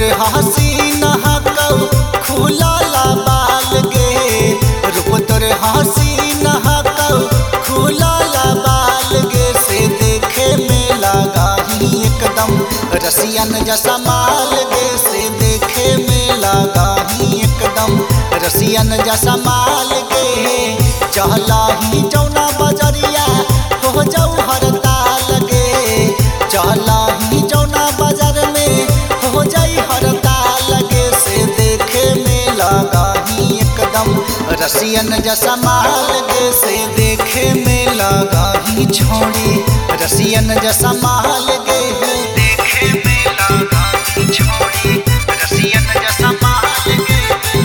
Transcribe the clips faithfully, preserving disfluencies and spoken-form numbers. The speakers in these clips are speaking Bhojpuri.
तोरे हसीना हकौ खुला बाल गे, रूप तोरे हसीना हकौ खुला बाल गे, से देखे में लगा ही एकदम रसियन जैसा माल गे, से देखे में लगा ही एकदम रसियन जैसा माल गे। चहला ही जौना बजरिया हो जाऊ हड़ताल गे, चहला ही जौना बाजार में हो जाई हड़ताल गे, से देखे में लगा ही एकदम रसियन जैसा माल गे, से देखे में लगा ही छोड़ी रसियन जैसा माल गे, देखे में लगा ही छोड़ी रसियन जैसा माल गे।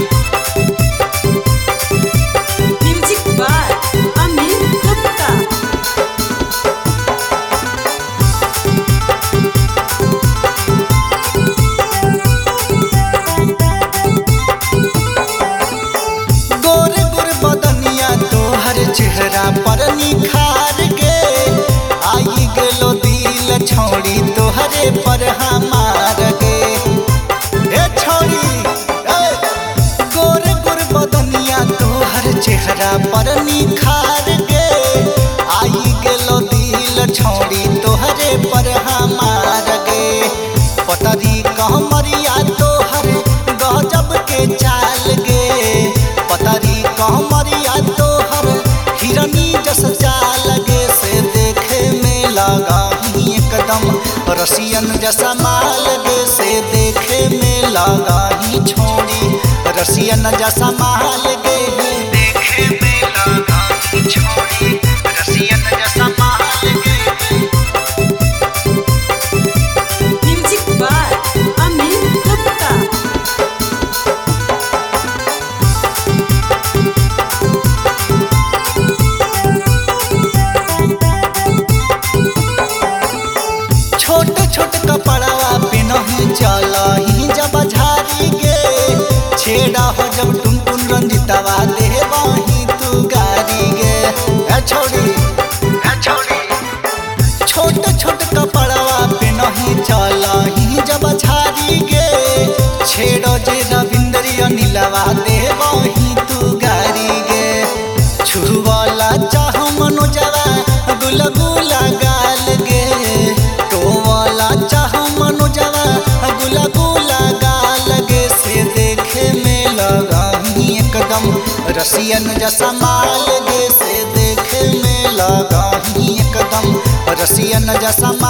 Music by Amit Gupta. गोरे गोरे बदनिया तोहर चेहरा पर निखार गे, आई गेलो दिल छोड़ी तोहरे पर हमार गे। ए छोड़ी ए गोरे गोरे बदनिया तोहर चेहरा पर निखार गे, आई गेलो दिल छोड़ी तोहरे पर हमार गे। पतरी कहमरिया तोहर गजब के चाल गे, पतरी कहमरिया तोहर हिरनी जस चाल गे, से देखे में लगा ही एकदम रसियन जैसा माल गे, से देखे में लगा ही छोड़ी रसियन जैसा माल गे, देखे में लगा ही छोड़ी रसियन जैसा माल गे। Music by Amit Gupta. छोटे छोटे कपड़वा पिनही चला ही जब झारी गे, छेड़ा हो जब टुन टुन रंजितवा देवाही तू गारी गे। ए छोड़ी ए छोड़ी छोटे छोटे कपड़वा पिनही चला ही जब झारी गे, छेड़ो जे रविंद्र नीलवा देवाही तू गारी गे। छुवाला चाह मनोजवा गुलगुला गाल गे, टोवाला चाह मनोजवा गुलगुला गाल गे, से देखे में लगा ही एकदम रसियन जैसा माल गे, से देखे में लगा ही एकदम रसियन जैसा